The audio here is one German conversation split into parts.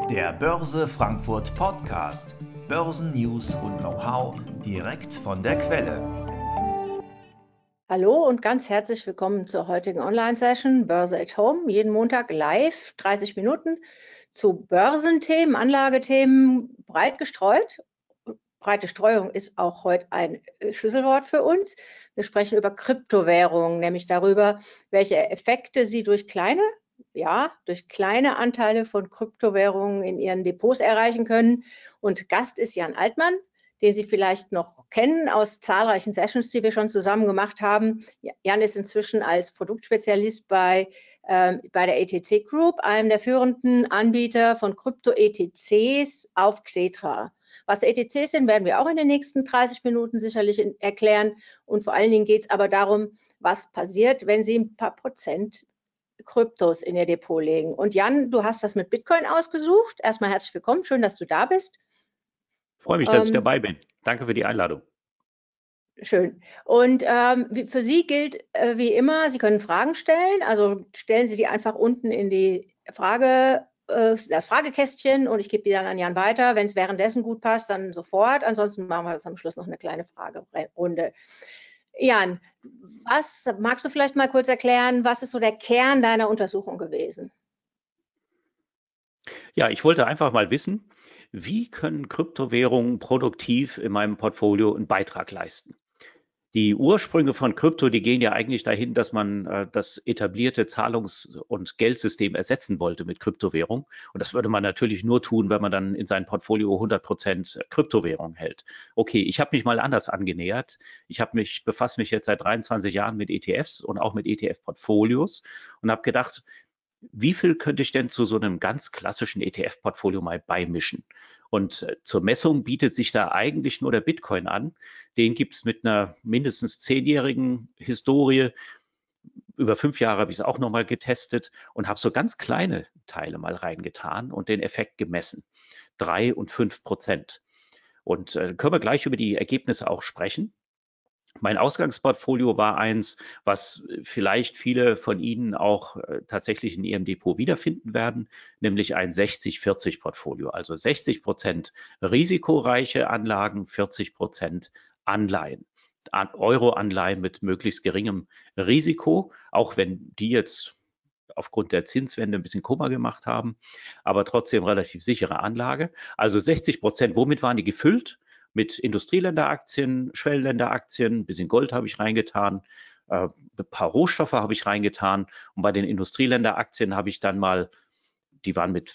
Der Börse Frankfurt Podcast. Börsennews und Know-how direkt von der Quelle. Hallo und ganz herzlich willkommen zur heutigen Online-Session Börse at Home. Jeden Montag live, 30 Minuten zu Börsenthemen, Anlagethemen, breit gestreut. Breite Streuung ist auch heute ein Schlüsselwort für uns. Wir sprechen über Kryptowährungen, nämlich darüber, welche Effekte sie durch kleine Anteile von Kryptowährungen in ihren Depots erreichen können. Und Gast ist Jan Altmann, den Sie vielleicht noch kennen aus zahlreichen Sessions, die wir schon zusammen gemacht haben. Jan ist inzwischen als Produktspezialist bei der ETC Group, einem der führenden Anbieter von Krypto-ETCs auf Xetra. Was ETCs sind, werden wir auch in den nächsten 30 Minuten sicherlich erklären. Und vor allen Dingen geht es aber darum, was passiert, wenn Sie ein paar Prozent Kryptos in Ihr Depot legen. Und Jan, du hast das mit Bitcoin ausgesucht. Erstmal herzlich willkommen, schön, dass du da bist. Ich freue mich, dass ich dabei bin. Danke für die Einladung. Schön. Und für Sie gilt wie immer, Sie können Fragen stellen. Also stellen Sie die einfach unten in die das Fragekästchen und ich gebe die dann an Jan weiter. Wenn es währenddessen gut passt, dann sofort. Ansonsten machen wir das am Schluss noch eine kleine Fragerunde. Jan, magst du vielleicht mal kurz erklären, was ist so der Kern deiner Untersuchung gewesen? Ja, ich wollte einfach mal wissen, wie können Kryptowährungen produktiv in meinem Portfolio einen Beitrag leisten? Die Ursprünge von Krypto, die gehen ja eigentlich dahin, dass man das etablierte Zahlungs- und Geldsystem ersetzen wollte mit Kryptowährung. Und das würde man natürlich nur tun, wenn man dann in sein Portfolio 100% Kryptowährung hält. Okay, ich habe mich mal anders angenähert. Befasse mich jetzt seit 23 Jahren mit ETFs und auch mit ETF-Portfolios und habe gedacht, wie viel könnte ich denn zu so einem ganz klassischen ETF-Portfolio mal beimischen? Und zur Messung bietet sich da eigentlich nur der Bitcoin an. Den gibt es mit einer mindestens 10-jährigen Historie. Über 5 Jahre habe ich es auch nochmal getestet und habe so ganz kleine Teile mal reingetan und den Effekt gemessen. 3 und 5%. Und können wir gleich über die Ergebnisse auch sprechen. Mein Ausgangsportfolio war eins, was vielleicht viele von Ihnen auch tatsächlich in Ihrem Depot wiederfinden werden, nämlich ein 60-40-Portfolio. Also 60% risikoreiche Anlagen, 40% Anleihen. Euro-Anleihen mit möglichst geringem Risiko, auch wenn die jetzt aufgrund der Zinswende ein bisschen Kummer gemacht haben, aber trotzdem relativ sichere Anlage. Also 60%, womit waren die gefüllt? Mit Industrieländeraktien, Schwellenländeraktien, ein bisschen Gold habe ich reingetan, ein paar Rohstoffe habe ich reingetan und bei den Industrieländeraktien habe ich dann mal, die waren mit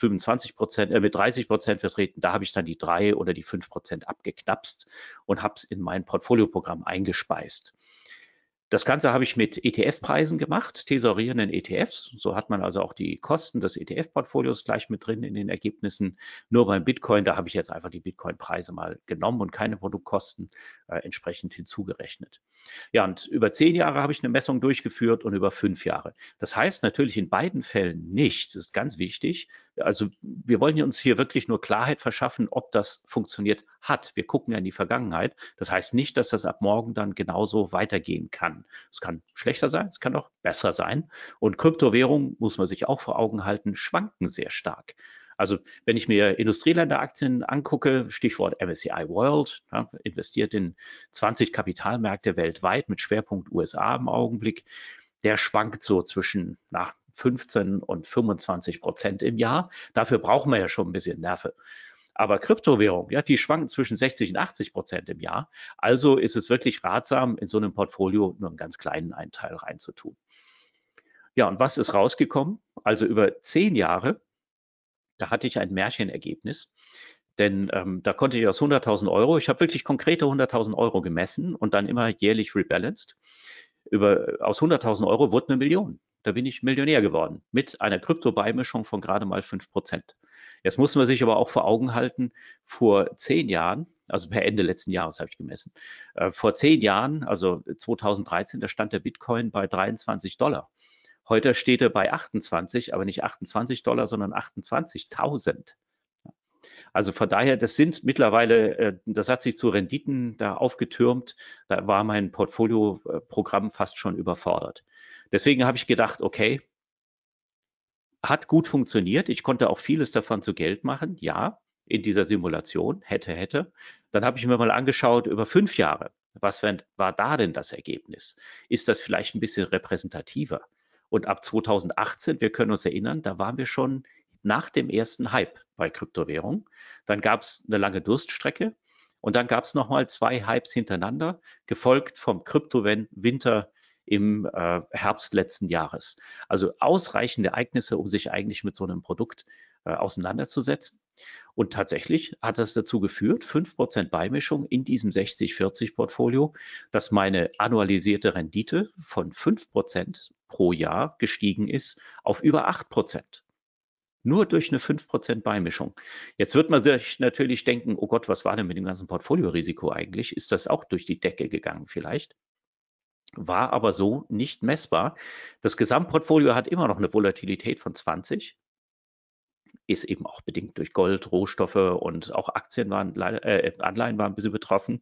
30% vertreten, da habe ich dann die 3 oder die 5% abgeknapst und habe es in mein Portfolioprogramm eingespeist. Das Ganze habe ich mit ETF-Preisen gemacht, tesorierenden ETFs. So hat man also auch die Kosten des ETF-Portfolios gleich mit drin in den Ergebnissen. Nur beim Bitcoin, da habe ich jetzt einfach die Bitcoin-Preise mal genommen und keine Produktkosten entsprechend hinzugerechnet. Ja, und über 10 Jahre habe ich eine Messung durchgeführt und über 5 Jahre. Das heißt natürlich in beiden Fällen nicht, das ist ganz wichtig. Also wir wollen uns hier wirklich nur Klarheit verschaffen, ob das funktioniert hat. Wir gucken ja in die Vergangenheit. Das heißt nicht, dass das ab morgen dann genauso weitergehen kann. Es kann schlechter sein, es kann auch besser sein. Und Kryptowährungen, muss man sich auch vor Augen halten, schwanken sehr stark. Also wenn ich mir Industrieländeraktien angucke, Stichwort MSCI World, ja, investiert in 20 Kapitalmärkte weltweit mit Schwerpunkt USA im Augenblick, der schwankt so zwischen 15 und 25% im Jahr. Dafür brauchen wir ja schon ein bisschen Nerven. Aber Kryptowährung, ja, die schwanken zwischen 60 und 80% im Jahr. Also ist es wirklich ratsam, in so einem Portfolio nur einen ganz kleinen Anteil reinzutun. Ja, und was ist rausgekommen? Also über 10 Jahre, da hatte ich ein Märchenergebnis. Denn da konnte ich aus 100.000 Euro, ich habe wirklich konkrete 100.000 Euro gemessen und dann immer jährlich rebalanced. Aus 100.000 Euro wurde 1 Million. Da bin ich Millionär geworden mit einer Kryptobeimischung von gerade mal 5%. Jetzt muss man sich aber auch vor Augen halten, vor 10 Jahren, also per Ende letzten Jahres habe ich gemessen, vor 10 Jahren, also 2013, da stand der Bitcoin bei $23. Heute steht er bei 28, aber nicht $28, sondern 28.000. Also von daher, das sind mittlerweile, das hat sich zu Renditen da aufgetürmt. Da war mein Portfolioprogramm fast schon überfordert. Deswegen habe ich gedacht, okay, hat gut funktioniert. Ich konnte auch vieles davon zu Geld machen, ja, in dieser Simulation, hätte. Dann habe ich mir mal angeschaut über 5 Jahre. Was war da denn das Ergebnis? Ist das vielleicht ein bisschen repräsentativer? Und ab 2018, wir können uns erinnern, da waren wir schon nach dem ersten Hype bei Kryptowährungen. Dann gab es eine lange Durststrecke und dann gab es nochmal 2 Hypes hintereinander, gefolgt vom Kryptowinter im Herbst letzten Jahres. Also ausreichende Ereignisse, um sich eigentlich mit so einem Produkt auseinanderzusetzen. Und tatsächlich hat das dazu geführt, 5% Beimischung in diesem 60-40-Portfolio, dass meine annualisierte Rendite von 5% pro Jahr gestiegen ist auf über 8%. Nur durch eine 5% Beimischung. Jetzt wird man sich natürlich denken, oh Gott, was war denn mit dem ganzen Portfoliorisiko eigentlich? Ist das auch durch die Decke gegangen vielleicht? War aber so nicht messbar. Das Gesamtportfolio hat immer noch eine Volatilität von 20, ist eben auch bedingt durch Gold, Rohstoffe und auch Aktien Anleihen waren ein bisschen betroffen.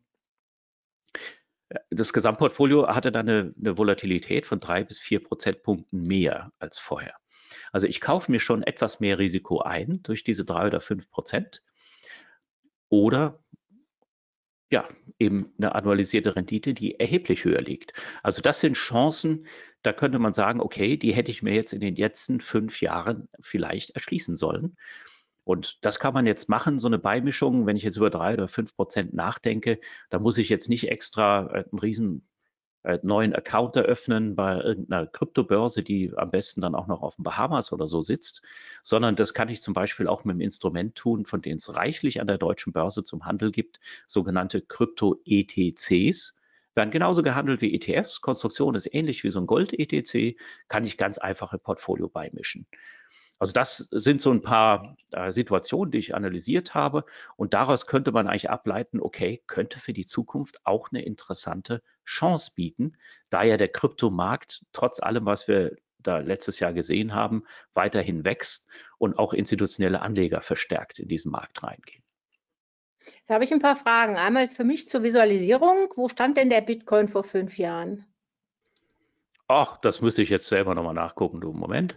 Das Gesamtportfolio hatte dann eine Volatilität von 3 bis 4 Prozentpunkten mehr als vorher. Also ich kaufe mir schon etwas mehr Risiko ein durch diese 3 oder 5%. Oder ja, eben eine annualisierte Rendite, die erheblich höher liegt. Also das sind Chancen, da könnte man sagen, okay, die hätte ich mir jetzt in den letzten 5 Jahren vielleicht erschließen sollen. Und das kann man jetzt machen, so eine Beimischung, wenn ich jetzt über 3 oder 5% nachdenke, da muss ich jetzt nicht extra einen riesen neuen Account eröffnen bei irgendeiner Kryptobörse, die am besten dann auch noch auf den Bahamas oder so sitzt, sondern das kann ich zum Beispiel auch mit einem Instrument tun, von dem es reichlich an der deutschen Börse zum Handel gibt, sogenannte Krypto-ETCs. Werden genauso gehandelt wie ETFs. Konstruktion ist ähnlich wie so ein Gold-ETC, kann ich ganz einfach im Portfolio beimischen. Also das sind so ein paar Situationen, die ich analysiert habe und daraus könnte man eigentlich ableiten, okay, könnte für die Zukunft auch eine interessante Chance bieten, da ja der Kryptomarkt trotz allem, was wir da letztes Jahr gesehen haben, weiterhin wächst und auch institutionelle Anleger verstärkt in diesen Markt reingehen. Jetzt habe ich ein paar Fragen. Einmal für mich zur Visualisierung. Wo stand denn der Bitcoin vor 5 Jahren? Ach, das müsste ich jetzt selber nochmal nachgucken, du Moment.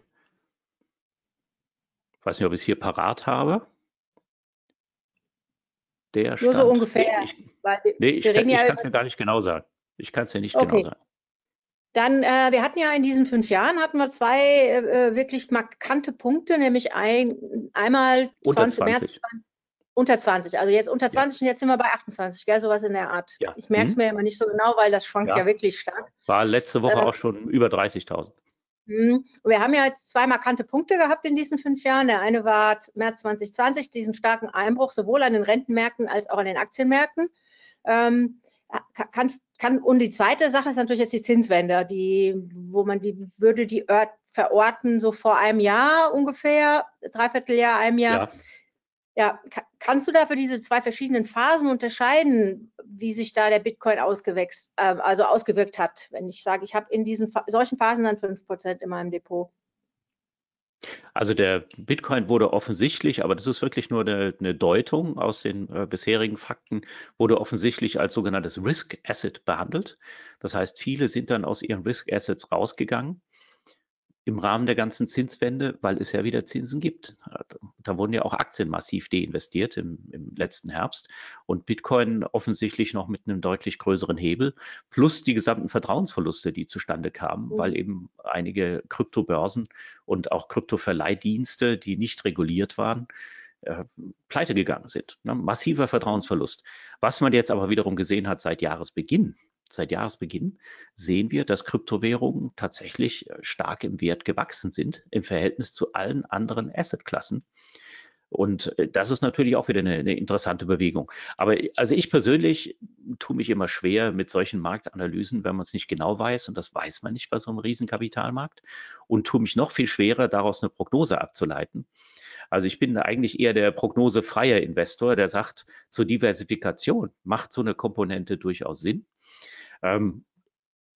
Ich weiß nicht, ob ich es hier parat habe. Der Nur stand, so ungefähr. ich kann es mir gar nicht genau sagen. Ich kann es dir nicht genau sagen. Dann, wir hatten ja in diesen 5 Jahren hatten wir 2 wirklich markante Punkte, nämlich einmal unter 20. Unter 20. Also jetzt unter 20 und jetzt sind wir bei 28, gell? Sowas in der Art. Ja. Ich merke es mir immer nicht so genau, weil das schwankt ja wirklich stark. War letzte Woche auch schon über 30.000. Wir haben ja jetzt 2 markante Punkte gehabt in diesen 5 Jahren. Der eine war März 2020, diesen starken Einbruch sowohl an den Rentenmärkten als auch an den Aktienmärkten. Und die zweite Sache ist natürlich jetzt die Zinswende, wo man die verorten, so vor einem Jahr ungefähr, Dreivierteljahr, einem Jahr. Ja, kannst du da für diese 2 verschiedenen Phasen unterscheiden, wie sich da der Bitcoin ausgewirkt hat? Wenn ich sage, ich habe in solchen Phasen dann 5% in meinem Depot. Also der Bitcoin wurde offensichtlich, aber das ist wirklich nur eine Deutung aus den bisherigen Fakten, wurde offensichtlich als sogenanntes Risk Asset behandelt. Das heißt, viele sind dann aus ihren Risk Assets rausgegangen im Rahmen der ganzen Zinswende, weil es ja wieder Zinsen gibt. Da wurden ja auch Aktien massiv deinvestiert im letzten Herbst und Bitcoin offensichtlich noch mit einem deutlich größeren Hebel, plus die gesamten Vertrauensverluste, die zustande kamen, weil eben einige Kryptobörsen und auch Kryptoverleihdienste, die nicht reguliert waren, pleite gegangen sind. Ne? Massiver Vertrauensverlust. Was man jetzt aber wiederum gesehen hat seit Jahresbeginn sehen wir, dass Kryptowährungen tatsächlich stark im Wert gewachsen sind im Verhältnis zu allen anderen Assetklassen. Und das ist natürlich auch wieder eine interessante Bewegung. Aber also ich persönlich tue mich immer schwer mit solchen Marktanalysen, wenn man es nicht genau weiß. Und das weiß man nicht bei so einem Riesenkapitalmarkt. Und tue mich noch viel schwerer, daraus eine Prognose abzuleiten. Also ich bin eigentlich eher der prognosefreie Investor, der sagt, zur Diversifikation macht so eine Komponente durchaus Sinn.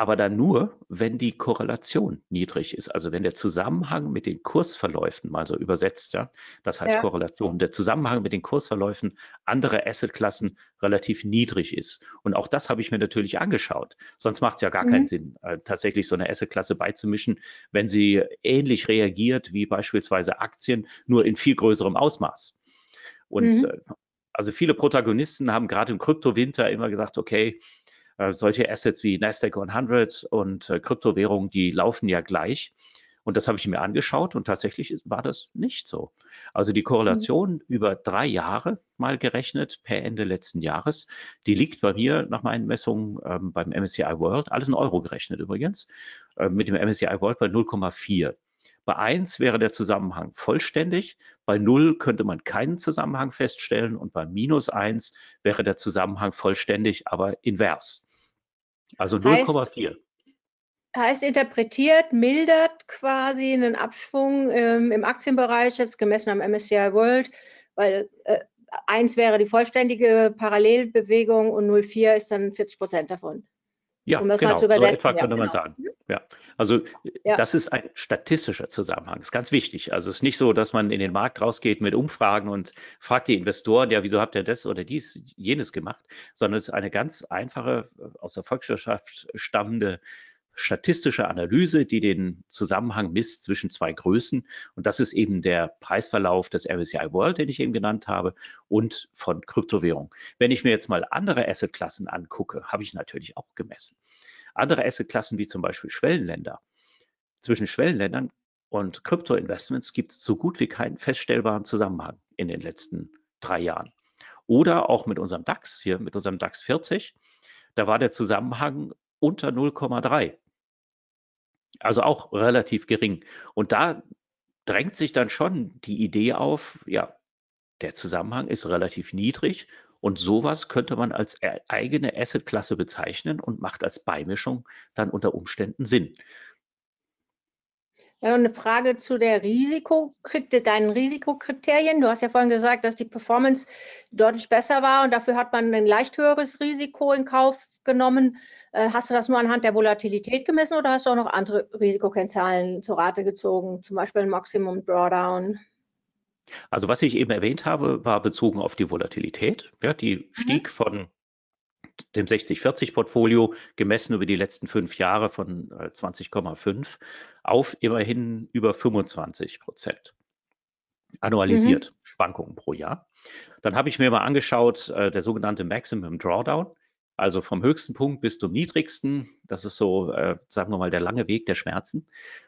aber dann nur, wenn die Korrelation niedrig ist. Also wenn der Zusammenhang mit den Kursverläufen, mal so übersetzt, ja, das heißt Ja. Korrelation, der Zusammenhang mit den Kursverläufen anderer Assetklassen relativ niedrig ist. Und auch das habe ich mir natürlich angeschaut. Sonst macht es ja gar keinen Mhm. Sinn, tatsächlich so eine Assetklasse beizumischen, wenn sie ähnlich reagiert wie beispielsweise Aktien, nur in viel größerem Ausmaß. Und Mhm. also viele Protagonisten haben gerade im Kryptowinter immer gesagt, okay, solche Assets wie Nasdaq 100 und Kryptowährungen, die laufen ja gleich. Und das habe ich mir angeschaut und tatsächlich war das nicht so. Also die Mhm. Korrelation über 3 Jahre mal gerechnet per Ende letzten Jahres, die liegt bei mir nach meinen Messungen beim MSCI World, alles in Euro gerechnet übrigens, mit dem MSCI World bei 0,4. Bei 1 wäre der Zusammenhang vollständig, bei 0 könnte man keinen Zusammenhang feststellen und bei -1 wäre der Zusammenhang vollständig, aber invers. Also Heißt, 0,4. heißt interpretiert, mildert quasi einen Abschwung im Aktienbereich, jetzt gemessen am MSCI World, weil 1 wäre die vollständige Parallelbewegung und 0,4 ist dann 40% davon. Ja, Um das mal zu genau, so etwa übersetzen, ja, könnte man genau. sagen. Ja, also Ja. das ist ein statistischer Zusammenhang, ist ganz wichtig. Also es ist nicht so, dass man in den Markt rausgeht mit Umfragen und fragt die Investoren, ja, wieso habt ihr das oder dies, jenes gemacht, sondern es ist eine ganz einfache, aus der Volkswirtschaft stammende statistische Analyse, die den Zusammenhang misst zwischen zwei Größen. Und das ist eben der Preisverlauf des MSCI World, den ich eben genannt habe, und von Kryptowährung. Wenn ich mir jetzt mal andere Assetklassen angucke, habe ich natürlich auch gemessen. Andere Assetklassen wie zum Beispiel Schwellenländer. Zwischen Schwellenländern und Kryptoinvestments gibt es so gut wie keinen feststellbaren Zusammenhang in den letzten 3 Jahren. Oder auch mit unserem DAX, hier mit unserem DAX 40, da war der Zusammenhang unter 0,3. Also auch relativ gering. Und da drängt sich dann schon die Idee auf, ja, der Zusammenhang ist relativ niedrig und sowas könnte man als eigene Assetklasse bezeichnen und macht als Beimischung dann unter Umständen Sinn. Ja, noch eine Frage zu deinen Risikokriterien. Du hast ja vorhin gesagt, dass die Performance deutlich besser war und dafür hat man ein leicht höheres Risiko in Kauf genommen. Hast du das nur anhand der Volatilität gemessen oder hast du auch noch andere Risikokennzahlen zu Rate gezogen, zum Beispiel ein Maximum Drawdown? Also was ich eben erwähnt habe, war bezogen auf die Volatilität. Ja, die Mhm. stieg von dem 60-40-Portfolio gemessen über die letzten 5 Jahre von 20,5 auf immerhin über 25% Mhm. annualisiert, Schwankungen pro Jahr. Dann habe ich mir mal angeschaut, der sogenannte Maximum Drawdown, also vom höchsten Punkt bis zum niedrigsten. Das ist so, sagen wir mal, der lange Weg der Schmerzen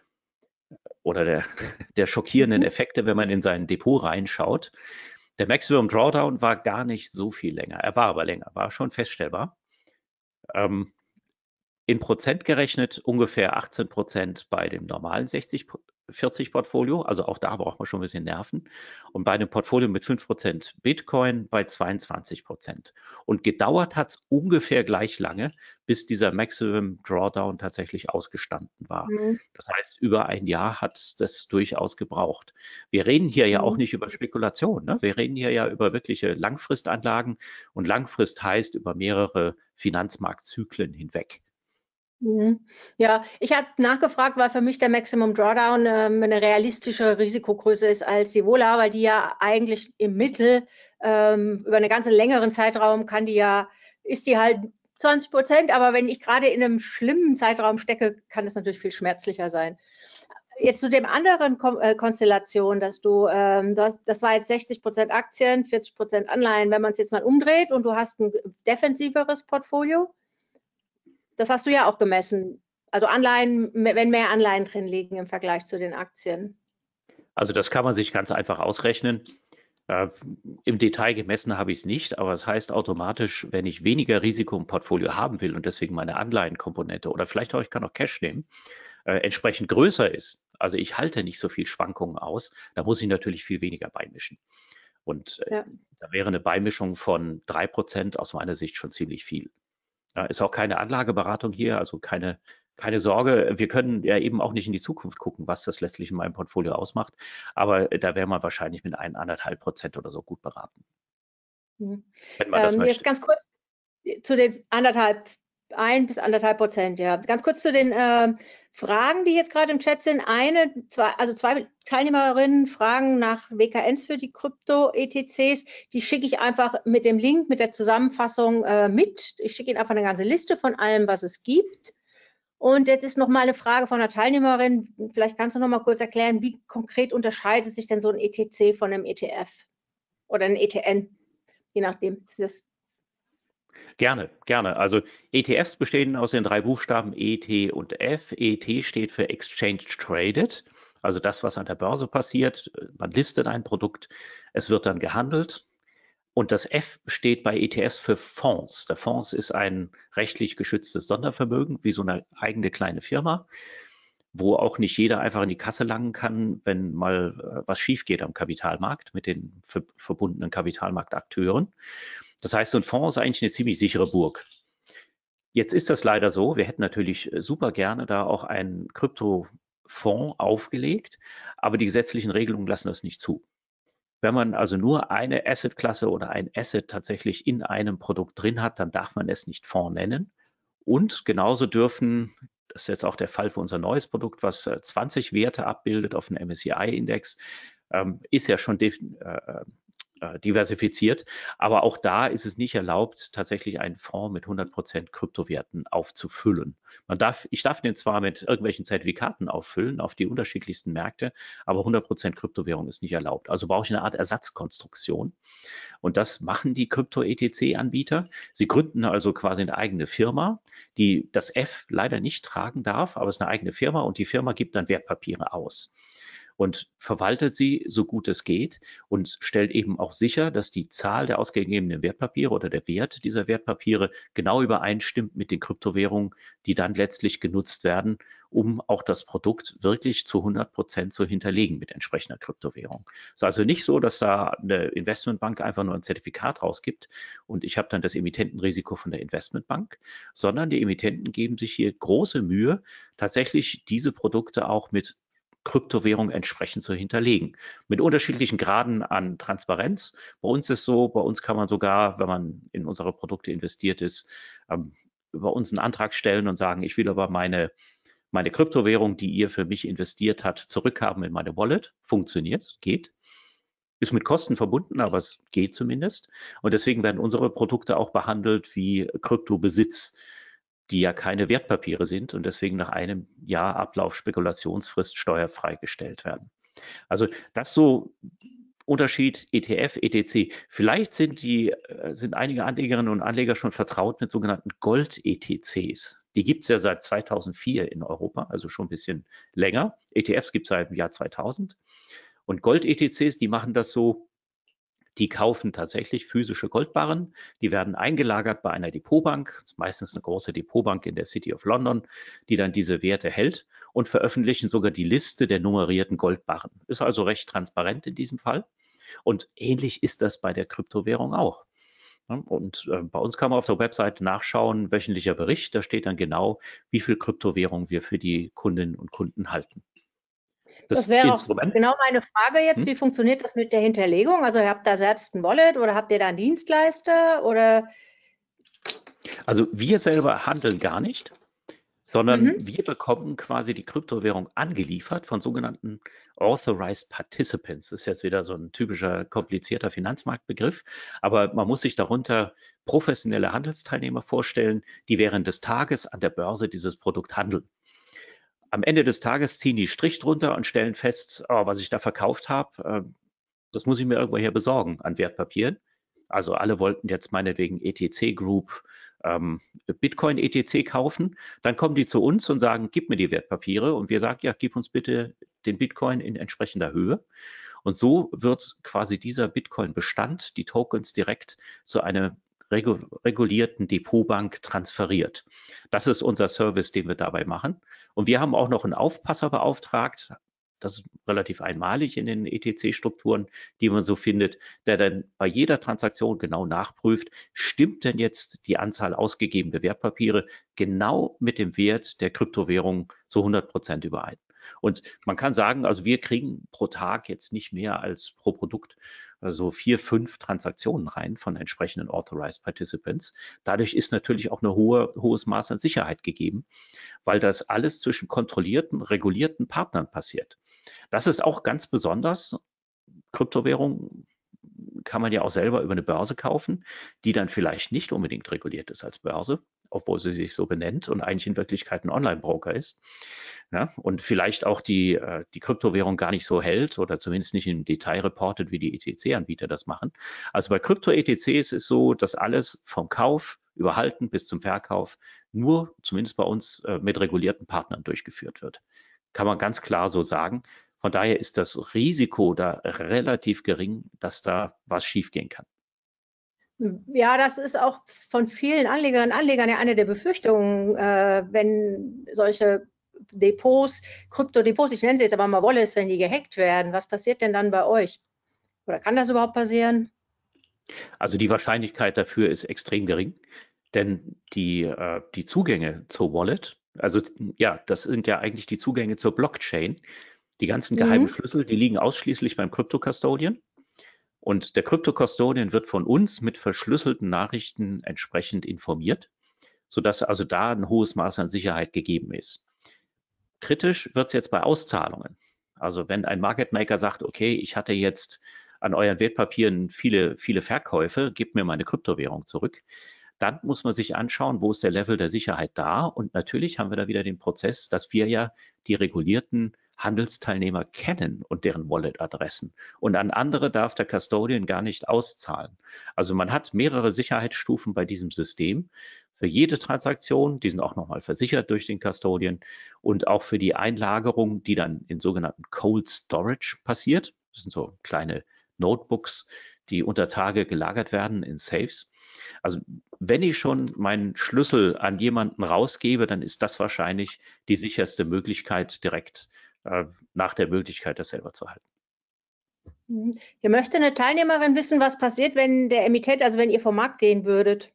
oder der schockierenden Mhm. Effekte, wenn man in sein Depot reinschaut. Der Maximum Drawdown war gar nicht so viel länger. Er war aber länger, war schon feststellbar. Ähm, In Prozent gerechnet ungefähr 18% bei dem normalen 60-40-Portfolio. Also auch da braucht man schon ein bisschen Nerven. Und bei einem Portfolio mit 5% Bitcoin bei 22%. Und gedauert hat es ungefähr gleich lange, bis dieser Maximum Drawdown tatsächlich ausgestanden war. Mhm. Das heißt, über ein Jahr hat das durchaus gebraucht. Wir reden hier ja auch Mhm. nicht über Spekulation. Ne? Wir reden hier ja über wirkliche Langfristanlagen. Und Langfrist heißt über mehrere Finanzmarktzyklen hinweg. Mhm. Ja, ich habe nachgefragt, weil für mich der Maximum Drawdown eine realistische Risikogröße ist als die Vola, weil die ja eigentlich im Mittel über einen ganzen längeren Zeitraum ist die halt 20%, aber wenn ich gerade in einem schlimmen Zeitraum stecke, kann es natürlich viel schmerzlicher sein. Jetzt zu dem anderen Konstellation, das war jetzt 60% Aktien, 40% Anleihen. Wenn man es jetzt mal umdreht und du hast ein defensiveres Portfolio, das hast du ja auch gemessen. Also Anleihen, wenn mehr Anleihen drin liegen im Vergleich zu den Aktien. Also das kann man sich ganz einfach ausrechnen. Äh, Im Detail gemessen habe ich es nicht, aber es das heißt automatisch, wenn ich weniger Risiko im Portfolio haben will und deswegen meine Anleihenkomponente oder vielleicht auch, ich kann auch Cash nehmen, entsprechend größer ist. Also ich halte nicht so viel Schwankungen aus, da muss ich natürlich viel weniger beimischen. Und Ja. da wäre eine Beimischung von 3% aus meiner Sicht schon ziemlich viel. Ja, ist auch keine Anlageberatung hier, also keine Sorge. Wir können ja eben auch nicht in die Zukunft gucken, was das letztlich in meinem Portfolio ausmacht. Aber da wäre man wahrscheinlich mit 1,5% oder so gut beraten, Mhm. wenn man das Jetzt möchte. ganz kurz zu den 1,5 1 bis 1,5%, ja. Ganz kurz zu den Fragen, die jetzt gerade im Chat sind. Zwei Teilnehmerinnen fragen nach WKNs für die Krypto-ETCs. Die schicke ich einfach mit dem Link, mit der Zusammenfassung mit. Ich schicke Ihnen einfach eine ganze Liste von allem, was es gibt. Und jetzt ist noch mal eine Frage von einer Teilnehmerin. Vielleicht kannst du noch mal kurz erklären, wie konkret unterscheidet sich denn so ein ETC von einem ETF oder einem ETN, je nachdem. Gerne, gerne. Also ETFs bestehen aus den 3 Buchstaben ET und F. ET steht für Exchange Traded, also das, was an der Börse passiert. Man listet ein Produkt, es wird dann gehandelt. Und das F steht bei ETFs für Fonds. Der Fonds ist ein rechtlich geschütztes Sondervermögen, wie so eine eigene kleine Firma, wo auch nicht jeder einfach in die Kasse langen kann, wenn mal was schief geht am Kapitalmarkt mit den verbundenen Kapitalmarktakteuren. Das heißt, so ein Fonds ist eigentlich eine ziemlich sichere Burg. Jetzt ist das leider so, wir hätten natürlich super gerne da auch einen Kryptofonds aufgelegt, aber die gesetzlichen Regelungen lassen das nicht zu. Wenn man also nur eine Assetklasse oder ein Asset tatsächlich in einem Produkt drin hat, dann darf man es nicht Fonds nennen. Und genauso dürfen, das ist jetzt auch der Fall für unser neues Produkt, was 20 Werte abbildet auf dem MSCI-Index, ist ja schon diversifiziert. Aber auch da ist es nicht erlaubt, tatsächlich einen Fonds mit 100% Kryptowerten aufzufüllen. Ich darf den zwar mit irgendwelchen Zertifikaten auffüllen auf die unterschiedlichsten Märkte, aber 100% Kryptowährung ist nicht erlaubt. Also brauche ich eine Art Ersatzkonstruktion. Und das machen die Krypto-ETC-Anbieter. Sie gründen also quasi eine eigene Firma, die das F leider nicht tragen darf, aber es ist eine eigene Firma und die Firma gibt dann Wertpapiere aus und verwaltet sie so gut es geht und stellt eben auch sicher, dass die Zahl der ausgegebenen Wertpapiere oder der Wert dieser Wertpapiere genau übereinstimmt mit den Kryptowährungen, die dann letztlich genutzt werden, um auch das Produkt wirklich zu 100% zu hinterlegen mit entsprechender Kryptowährung. Es ist also nicht so, dass da eine Investmentbank einfach nur ein Zertifikat rausgibt und ich habe dann das Emittentenrisiko von der Investmentbank, sondern die Emittenten geben sich hier große Mühe, tatsächlich diese Produkte auch mit Kryptowährung entsprechend zu hinterlegen. Mit unterschiedlichen Graden an Transparenz. Bei uns ist so, bei uns kann man sogar, wenn man in unsere Produkte investiert ist, über uns einen Antrag stellen und sagen, ich will aber meine Kryptowährung, die ihr für mich investiert habt, zurückhaben in meine Wallet. Funktioniert, geht. Ist mit Kosten verbunden, aber es geht zumindest. Und deswegen werden unsere Produkte auch behandelt wie Kryptobesitz, die ja keine Wertpapiere sind und deswegen nach einem Jahr Ablauf Spekulationsfrist steuerfrei gestellt werden. Also das so Unterschied ETF, ETC. Vielleicht sind einige Anlegerinnen und Anleger schon vertraut mit sogenannten Gold-ETCs. Die gibt es ja seit 2004 in Europa, also schon ein bisschen länger. ETFs gibt es seit dem Jahr 2000. Und Gold-ETCs, die machen das so, die kaufen tatsächlich physische Goldbarren, die werden eingelagert bei einer Depotbank, meistens eine große Depotbank in der City of London, die dann diese Werte hält und veröffentlichen sogar die Liste der nummerierten Goldbarren. Ist also recht transparent in diesem Fall. Und ähnlich ist das bei der Kryptowährung auch. Und bei uns kann man auf der Webseite nachschauen, wöchentlicher Bericht, da steht dann genau, wie viel Kryptowährung wir für die Kundinnen und Kunden halten. Das wäre auch genau meine Frage jetzt. Wie funktioniert das mit der Hinterlegung? Also habt ihr da selbst ein Wallet oder habt ihr da einen Dienstleister? Oder? Also wir selber handeln gar nicht, sondern wir bekommen quasi die Kryptowährung angeliefert von sogenannten Authorized Participants. Das ist jetzt wieder so ein typischer komplizierter Finanzmarktbegriff, aber man muss sich darunter professionelle Handelsteilnehmer vorstellen, die während des Tages an der Börse dieses Produkt handeln. Am Ende des Tages ziehen die Strich drunter und stellen fest, was ich da verkauft habe, das muss ich mir irgendwoher besorgen an Wertpapieren. Also alle wollten jetzt meinetwegen ETC Group Bitcoin ETC kaufen. Dann kommen die zu uns und sagen, gib mir die Wertpapiere. Und wir sagen, ja, gib uns bitte den Bitcoin in entsprechender Höhe. Und so wird quasi dieser Bitcoin-Bestand, die Tokens direkt zu einer regulierten Depotbank transferiert. Das ist unser Service, den wir dabei machen. Und wir haben auch noch einen Aufpasser beauftragt. Das ist relativ einmalig in den ETC-Strukturen, die man so findet, der dann bei jeder Transaktion genau nachprüft, stimmt denn jetzt die Anzahl ausgegebener Wertpapiere genau mit dem Wert der Kryptowährung zu 100% überein. Und man kann sagen, also wir kriegen pro Tag jetzt nicht mehr als pro Produkt so 4, 5 Transaktionen rein von entsprechenden Authorized Participants. Dadurch ist natürlich auch ein hohes Maß an Sicherheit gegeben, weil das alles zwischen kontrollierten, regulierten Partnern passiert. Das ist auch ganz besonders. Kryptowährung kann man ja auch selber über eine Börse kaufen, die dann vielleicht nicht unbedingt reguliert ist als Börse, obwohl sie sich so benennt und eigentlich in Wirklichkeit ein Online-Broker ist. Ja, und vielleicht auch die Kryptowährung gar nicht so hält oder zumindest nicht im Detail reportet, wie die ETC-Anbieter das machen. Also bei Krypto-ETCs ist es so, dass alles vom Kauf über Halten bis zum Verkauf nur, zumindest bei uns, mit regulierten Partnern durchgeführt wird. Kann man ganz klar so sagen. Von daher ist das Risiko da relativ gering, dass da was schiefgehen kann. Ja, das ist auch von vielen Anlegerinnen und Anlegern ja eine der Befürchtungen, wenn solche Depots, Kryptodepots, ich nenne sie jetzt aber mal Wallets, wenn die gehackt werden. Was passiert denn dann bei euch? Oder kann das überhaupt passieren? Also die Wahrscheinlichkeit dafür ist extrem gering, denn die Zugänge zur Wallet, also ja, das sind ja eigentlich die Zugänge zur Blockchain. Die ganzen geheimen Schlüssel, die liegen ausschließlich beim Krypto-Custodian. Und der Krypto-Custodian wird von uns mit verschlüsselten Nachrichten entsprechend informiert, sodass also da ein hohes Maß an Sicherheit gegeben ist. Kritisch wird es jetzt bei Auszahlungen. Also wenn ein Market Maker sagt, okay, ich hatte jetzt an euren Wertpapieren viele Verkäufe, gebt mir meine Kryptowährung zurück, dann muss man sich anschauen, wo ist der Level der Sicherheit da. Und natürlich haben wir da wieder den Prozess, dass wir ja die regulierten Handelsteilnehmer kennen und deren Wallet-Adressen. Und an andere darf der Custodian gar nicht auszahlen. Also man hat mehrere Sicherheitsstufen bei diesem System. Für jede Transaktion, die sind auch nochmal versichert durch den Custodian, und auch für die Einlagerung, die dann in sogenannten Cold Storage passiert. Das sind so kleine Notebooks, die unter Tage gelagert werden in Safes. Also wenn ich schon meinen Schlüssel an jemanden rausgebe, dann ist das wahrscheinlich die sicherste Möglichkeit, direkt nach der Möglichkeit, das selber zu halten. Hier möchte eine Teilnehmerin wissen, was passiert, wenn der Emittent, also wenn ihr vom Markt gehen würdet.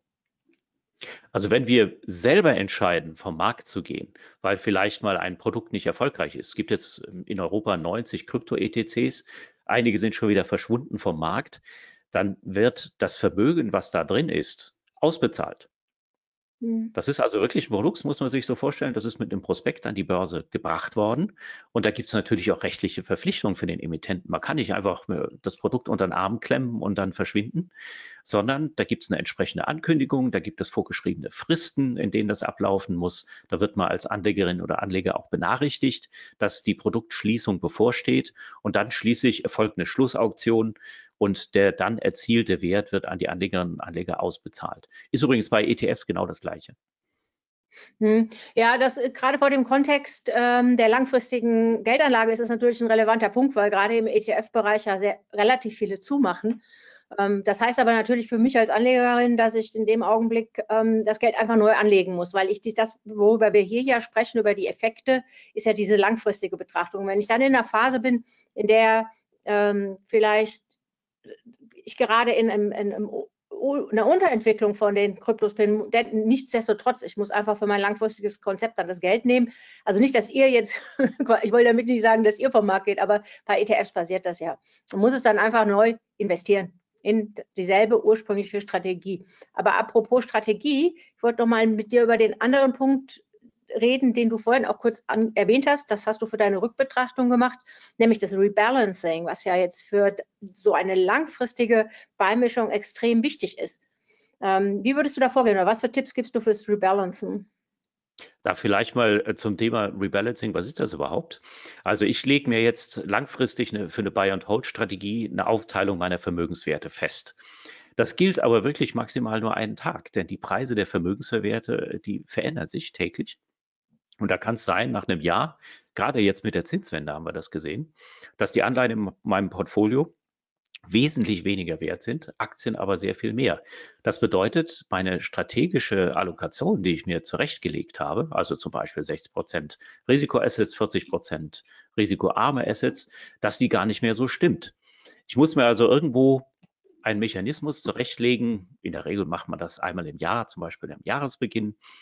Also wenn wir selber entscheiden, vom Markt zu gehen, weil vielleicht mal ein Produkt nicht erfolgreich ist. Es gibt jetzt in Europa 90 Krypto-ETCs, einige sind schon wieder verschwunden vom Markt, dann wird das Vermögen, was da drin ist, ausbezahlt. Das ist also wirklich ein Produkt, muss man sich so vorstellen, das ist mit einem Prospekt an die Börse gebracht worden. Und da gibt es natürlich auch rechtliche Verpflichtungen für den Emittenten. Man kann nicht einfach das Produkt unter den Arm klemmen und dann verschwinden, sondern da gibt es eine entsprechende Ankündigung, da gibt es vorgeschriebene Fristen, in denen das ablaufen muss. Da wird man als Anlegerin oder Anleger auch benachrichtigt, dass die Produktschließung bevorsteht. Und dann schließlich erfolgt eine Schlussauktion und der dann erzielte Wert wird an die Anlegerinnen und Anleger ausbezahlt. Ist übrigens bei ETFs genau das Gleiche. Ja, das gerade vor dem Kontext der langfristigen Geldanlage ist es natürlich ein relevanter Punkt, weil gerade im ETF-Bereich ja relativ viele zumachen. Das heißt aber natürlich für mich als Anlegerin, dass ich in dem Augenblick das Geld einfach neu anlegen muss, weil das, worüber wir hier ja sprechen, über die Effekte, ist ja diese langfristige Betrachtung. Wenn ich dann in einer Phase bin, in der vielleicht ich gerade in einer Unterentwicklung von den Kryptos bin, nichtsdestotrotz, ich muss einfach für mein langfristiges Konzept dann das Geld nehmen. Also nicht, dass ihr jetzt, ich wollte damit nicht sagen, dass ihr vom Markt geht, aber bei ETFs passiert das ja. Man muss es dann einfach neu investieren in dieselbe ursprüngliche Strategie. Aber apropos Strategie, ich wollte noch mal mit dir über den anderen Punkt reden, den du vorhin auch kurz erwähnt hast. Das hast du für deine Rückbetrachtung gemacht, nämlich das Rebalancing, was ja jetzt für so eine langfristige Beimischung extrem wichtig ist. Wie würdest du da vorgehen oder was für Tipps gibst du fürs Rebalancen? Da vielleicht mal zum Thema Rebalancing, was ist das überhaupt? Also ich lege mir jetzt langfristig für eine Buy-and-Hold-Strategie eine Aufteilung meiner Vermögenswerte fest. Das gilt aber wirklich maximal nur einen Tag, denn die Preise der Vermögenswerte, die verändern sich täglich. Und da kann es sein, nach einem Jahr, gerade jetzt mit der Zinswende haben wir das gesehen, dass die Anleihen in meinem Portfolio wesentlich weniger wert sind, Aktien aber sehr viel mehr. Das bedeutet, meine strategische Allokation, die ich mir zurechtgelegt habe, also zum Beispiel 60% Risikoassets, 40% risikoarme Assets, dass die gar nicht mehr so stimmt. Ich muss mir also irgendwo einen Mechanismus zurechtlegen. In der Regel macht man das einmal im Jahr, zum Beispiel am Jahresbeginn.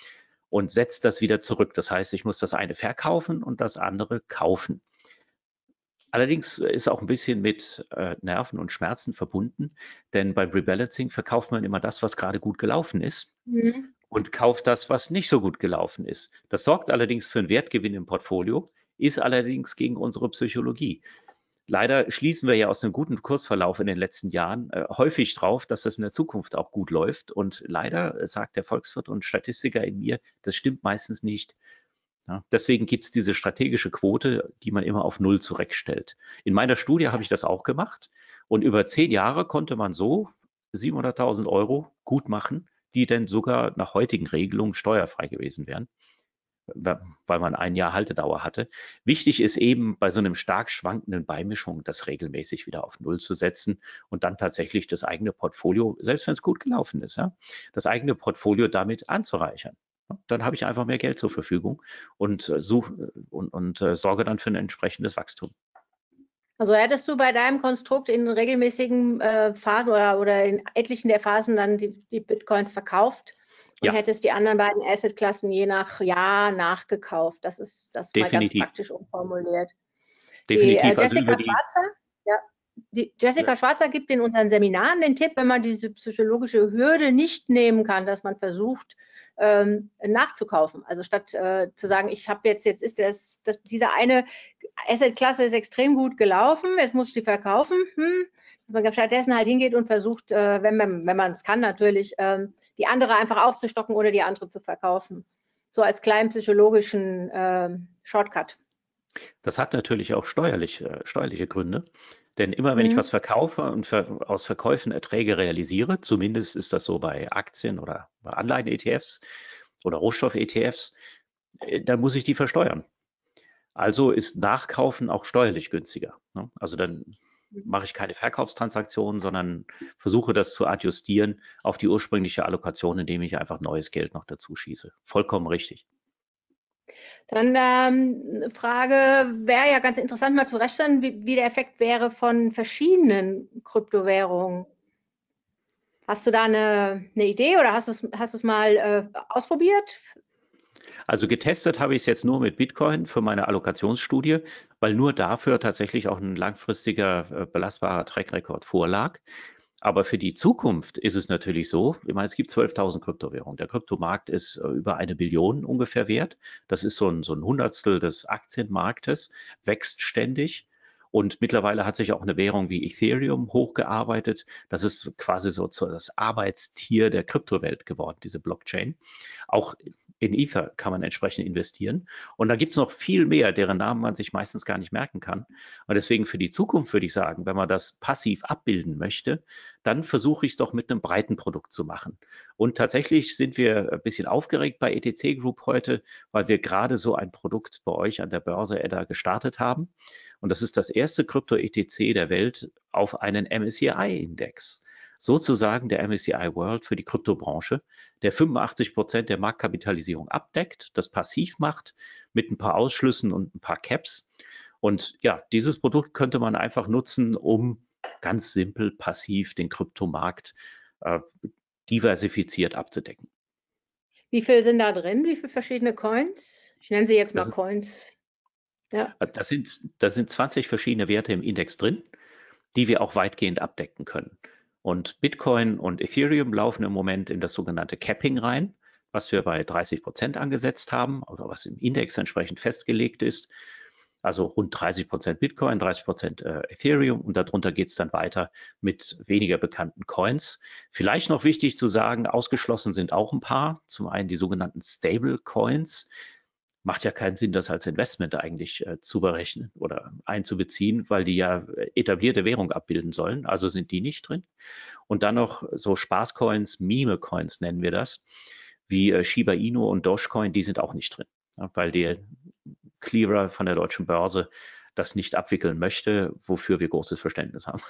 und setzt das wieder zurück. Das heißt, ich muss das eine verkaufen und das andere kaufen. Allerdings ist auch ein bisschen mit Nerven und Schmerzen verbunden, denn beim Rebalancing verkauft man immer das, was gerade gut gelaufen ist und kauft das, was nicht so gut gelaufen ist. Das sorgt allerdings für einen Wertgewinn im Portfolio, ist allerdings gegen unsere Psychologie. Leider schließen wir ja aus einem guten Kursverlauf in den letzten Jahren häufig drauf, dass das in der Zukunft auch gut läuft. Und leider sagt der Volkswirt und Statistiker in mir, das stimmt meistens nicht. Ja, deswegen gibt es diese strategische Quote, die man immer auf Null zurückstellt. In meiner Studie habe ich das auch gemacht und über 10 Jahre konnte man so 700.000 Euro gut machen, die dann sogar nach heutigen Regelungen steuerfrei gewesen wären, weil man ein Jahr Haltedauer hatte. Wichtig ist eben bei so einem stark schwankenden Beimischung, das regelmäßig wieder auf Null zu setzen und dann tatsächlich das eigene Portfolio, selbst wenn es gut gelaufen ist, ja, das eigene Portfolio damit anzureichern. Dann habe ich einfach mehr Geld zur Verfügung und sorge dann für ein entsprechendes Wachstum. Also hättest du bei deinem Konstrukt in regelmäßigen Phasen oder in etlichen der Phasen dann die Bitcoins verkauft und hättest die anderen beiden Assetklassen je nach Jahr nachgekauft. Das ist das mal ganz praktisch umformuliert. Definitiv. Jessica Schwarzer gibt in unseren Seminaren den Tipp, wenn man diese psychologische Hürde nicht nehmen kann, dass man versucht, nachzukaufen. Also statt zu sagen, ich habe jetzt ist diese eine Assetklasse ist extrem gut gelaufen, jetzt muss ich die verkaufen, dass man stattdessen halt hingeht und versucht, wenn man es kann natürlich, die andere einfach aufzustocken oder die andere zu verkaufen. So als kleinen psychologischen Shortcut. Das hat natürlich auch steuerliche Gründe. Denn immer wenn ich was verkaufe und aus Verkäufen Erträge realisiere, zumindest ist das so bei Aktien oder bei Anleihen-ETFs oder Rohstoff-ETFs, dann muss ich die versteuern. Also ist Nachkaufen auch steuerlich günstiger. Ne? Also dann mache ich keine Verkaufstransaktionen, sondern versuche das zu adjustieren auf die ursprüngliche Allokation, indem ich einfach neues Geld noch dazu schieße. Vollkommen richtig. Dann Frage, wäre ja ganz interessant mal zu rechnen, wie der Effekt wäre von verschiedenen Kryptowährungen. Hast du da eine Idee oder hast du es mal ausprobiert? Also getestet habe ich es jetzt nur mit Bitcoin für meine Allokationsstudie, weil nur dafür tatsächlich auch ein langfristiger belastbarer Track-Record vorlag. Aber für die Zukunft ist es natürlich so, ich meine, es gibt 12.000 Kryptowährungen. Der Kryptomarkt ist über 1 Billion ungefähr wert. Das ist so ein Hundertstel des Aktienmarktes, wächst ständig. Und mittlerweile hat sich auch eine Währung wie Ethereum hochgearbeitet. Das ist quasi so das Arbeitstier der Kryptowelt geworden, diese Blockchain. Auch in Ether kann man entsprechend investieren. Und da gibt es noch viel mehr, deren Namen man sich meistens gar nicht merken kann. Und deswegen für die Zukunft würde ich sagen, wenn man das passiv abbilden möchte, dann versuche ich es doch mit einem breiten Produkt zu machen. Und tatsächlich sind wir ein bisschen aufgeregt bei ETC Group heute, weil wir gerade so ein Produkt bei euch an der Börse EDDA gestartet haben. Und das ist das erste Krypto-ETC der Welt auf einen MSCI-Index. Sozusagen der MSCI World für die Kryptobranche, der 85% der Marktkapitalisierung abdeckt, das passiv macht, mit ein paar Ausschlüssen und ein paar Caps. Und ja, dieses Produkt könnte man einfach nutzen, um ganz simpel passiv den Kryptomarkt diversifiziert abzudecken. Wie viel sind da drin? Wie viele verschiedene Coins? Ich nenne sie jetzt mal Coins. Ja. Da sind 20 verschiedene Werte im Index drin, die wir auch weitgehend abdecken können. Und Bitcoin und Ethereum laufen im Moment in das sogenannte Capping rein, was wir bei 30% angesetzt haben oder was im Index entsprechend festgelegt ist. Also rund 30% Bitcoin, 30% Ethereum und darunter geht es dann weiter mit weniger bekannten Coins. Vielleicht noch wichtig zu sagen, ausgeschlossen sind auch ein paar. Zum einen die sogenannten Stable Coins. Macht ja keinen Sinn, das als Investment eigentlich zu berechnen oder einzubeziehen, weil die ja etablierte Währung abbilden sollen. Also sind die nicht drin. Und dann noch so Spaßcoins, Meme-Coins nennen wir das, wie Shiba Inu und Dogecoin, die sind auch nicht drin, weil der Clearer von der deutschen Börse das nicht abwickeln möchte, wofür wir großes Verständnis haben.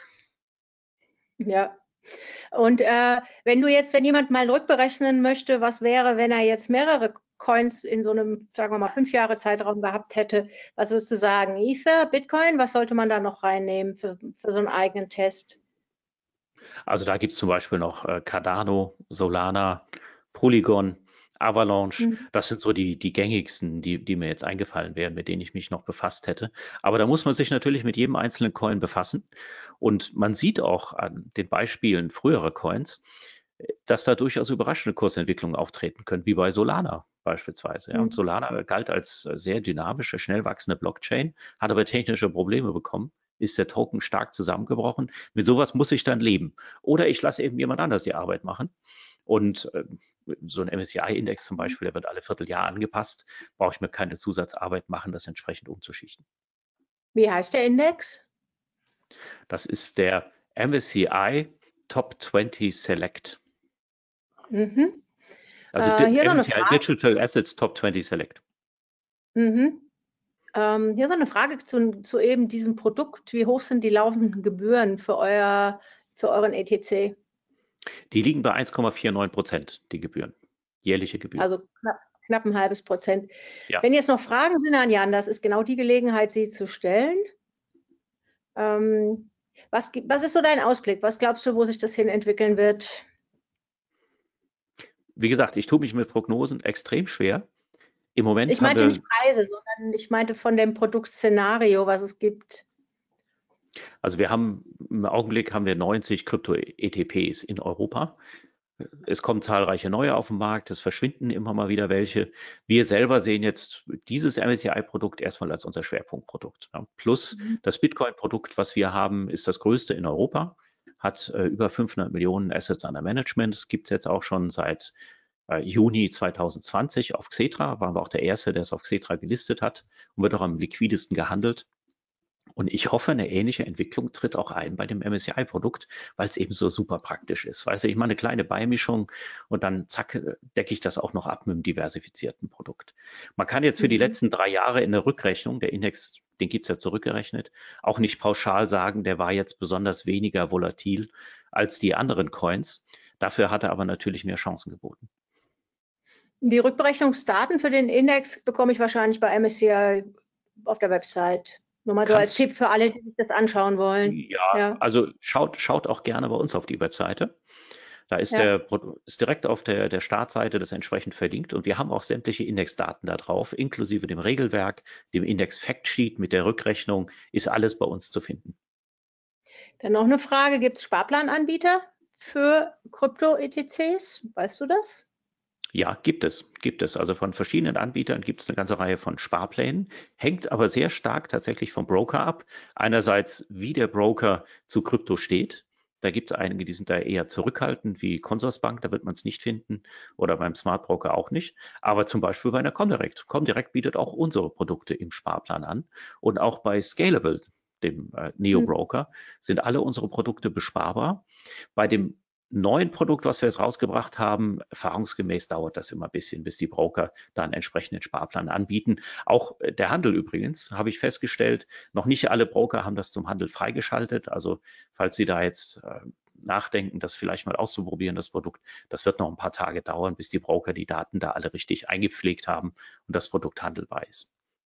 Ja. Und wenn jemand mal rückberechnen möchte, was wäre, wenn er jetzt mehrere Coins in so einem, sagen wir mal, 5 Jahre Zeitraum gehabt hätte, was würdest du sagen? Ether, Bitcoin, was sollte man da noch reinnehmen für so einen eigenen Test? Also da gibt es zum Beispiel noch Cardano, Solana, Polygon, Avalanche, Mhm. das sind so die gängigsten, die mir jetzt eingefallen wären, mit denen ich mich noch befasst hätte. Aber da muss man sich natürlich mit jedem einzelnen Coin befassen. Und man sieht auch an den Beispielen früherer Coins, dass da durchaus überraschende Kursentwicklungen auftreten können, wie bei Solana beispielsweise. Ja. Und Mhm. Solana galt als sehr dynamische, schnell wachsende Blockchain, hat aber technische Probleme bekommen, ist der Token stark zusammengebrochen. Mit sowas muss ich dann leben. Oder ich lasse eben jemand anders die Arbeit machen. Und so ein MSCI-Index zum Beispiel, der wird alle Vierteljahr angepasst, brauche ich mir keine Zusatzarbeit machen, das entsprechend umzuschichten. Wie heißt der Index? Das ist der MSCI Top 20 Select. Mhm. Also Hier so eine MSCI Frage. Digital Assets Top 20 Select. Mhm. Hier so eine Frage zu eben diesem Produkt. Wie hoch sind die laufenden Gebühren für euren ETC? Die liegen bei 1,49%, die Gebühren, jährliche Gebühren. Also knapp ein halbes Prozent. Ja. Wenn jetzt noch Fragen sind an Jan, das ist genau die Gelegenheit, sie zu stellen. Was ist so dein Ausblick? Was glaubst du, wo sich das hin entwickeln wird? Wie gesagt, ich tue mich mit Prognosen extrem schwer. Im Moment Ich meinte nicht Preise, sondern ich meinte von dem Produktszenario, was es gibt. Also im Augenblick haben wir 90 Krypto-ETPs in Europa. Es kommen zahlreiche neue auf den Markt, es verschwinden immer mal wieder welche. Wir selber sehen jetzt dieses MSCI-Produkt erstmal als unser Schwerpunktprodukt. Ja. Plus das Bitcoin-Produkt, was wir haben, ist das größte in Europa, hat über 500 Millionen Assets under Management, gibt es jetzt auch schon seit Juni 2020 auf Xetra, waren wir auch der Erste, der es auf Xetra gelistet hat und wird auch am liquidesten gehandelt. Und ich hoffe, eine ähnliche Entwicklung tritt auch ein bei dem MSCI-Produkt, weil es eben so super praktisch ist. Weißt du, ich mache eine kleine Beimischung und dann zack, decke ich das auch noch ab mit einem diversifizierten Produkt. Man kann jetzt für die letzten 3 Jahre in der Rückrechnung, der Index, den gibt es ja zurückgerechnet, auch nicht pauschal sagen, der war jetzt besonders weniger volatil als die anderen Coins. Dafür hat er aber natürlich mehr Chancen geboten. Die Rückberechnungsdaten für den Index bekomme ich wahrscheinlich bei MSCI auf der Website. Nur mal so als Tipp für alle, die sich das anschauen wollen. Ja, also schaut auch gerne bei uns auf die Webseite. Da ist ist direkt auf der Startseite das entsprechend verlinkt und wir haben auch sämtliche Indexdaten da drauf, inklusive dem Regelwerk, dem Index-Factsheet mit der Rückrechnung, ist alles bei uns zu finden. Dann noch eine Frage, gibt es Sparplananbieter für Krypto-ETCs? Weißt du das? Ja, gibt es. Also von verschiedenen Anbietern gibt es eine ganze Reihe von Sparplänen, hängt aber sehr stark tatsächlich vom Broker ab. Einerseits, wie der Broker zu Krypto steht. Da gibt es einige, die sind da eher zurückhaltend, wie Consorsbank, da wird man es nicht finden, oder beim Smart Broker auch nicht. Aber zum Beispiel bei einer Comdirect. Comdirect bietet auch unsere Produkte im Sparplan an. Und auch bei Scalable, dem Neo-Broker, sind alle unsere Produkte besparbar. Bei dem neuen Produkt, was wir jetzt rausgebracht haben, erfahrungsgemäß dauert das immer ein bisschen, bis die Broker da einen entsprechenden Sparplan anbieten. Auch der Handel übrigens, habe ich festgestellt, noch nicht alle Broker haben das zum Handel freigeschaltet. Also falls Sie da jetzt nachdenken, das vielleicht mal auszuprobieren, das Produkt, das wird noch ein paar Tage dauern, bis die Broker die Daten da alle richtig eingepflegt haben und das Produkt handelbar ist.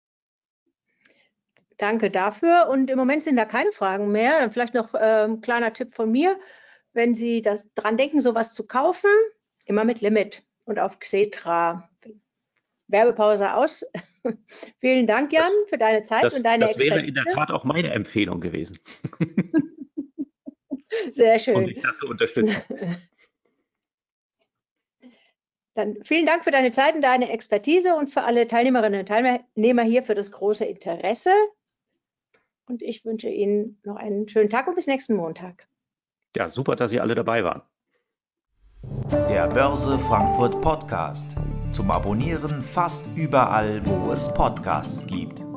Danke dafür. Und im Moment sind da keine Fragen mehr. Dann vielleicht noch ein kleiner Tipp von mir. Wenn Sie dran denken, sowas zu kaufen, immer mit Limit und auf Xetra. Werbepause aus. Vielen Dank, Jan, für deine Zeit und deine Expertise. Das wäre in der Tat auch meine Empfehlung gewesen. Sehr schön. Um dich da zu unterstützen. Dann vielen Dank für deine Zeit und deine Expertise und für alle Teilnehmerinnen und Teilnehmer hier für das große Interesse. Und ich wünsche Ihnen noch einen schönen Tag und bis nächsten Montag. Ja, super, dass Sie alle dabei waren. Der Börse Frankfurt Podcast. Zum Abonnieren fast überall, wo es Podcasts gibt.